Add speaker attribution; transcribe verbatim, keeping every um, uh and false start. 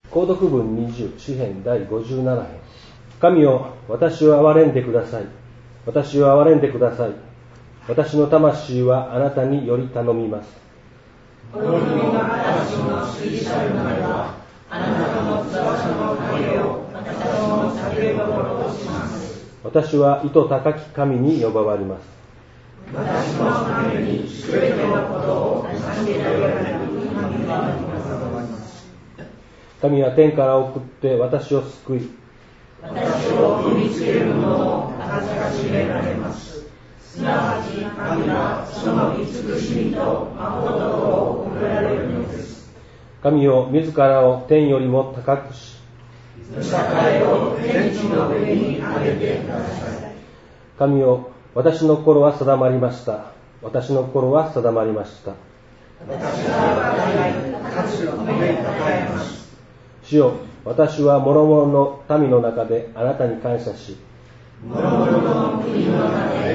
Speaker 1: 購読文にじゅう、詩編だいごじゅうなな編。神よ、私を憐れんでください。私を憐れんでください。私の魂はあなたにより頼みます。
Speaker 2: この国が私の過ぎ去るならば、あなたの翼の影を私の叫び心とします。
Speaker 1: 私は糸高き神に呼ばわります。
Speaker 2: 私のためにすべてのことを成し遂げられる神があります。
Speaker 1: 神は天から送って私を救い、
Speaker 2: 私を踏みつける者を恥ずかしめられます。すなわち神がその慈しみと誠を送られるのです。
Speaker 1: 神よ、自らを天よりも高くし、
Speaker 2: 御栄を天地の上に上げてください。
Speaker 1: 神よ、私の心は定まりました。私の心は定まりました。
Speaker 2: 私は笑い、かつ褒めたたえます。
Speaker 1: 主よ、私は諸々の民の中であなたに感謝し、
Speaker 2: 諸々の国の中で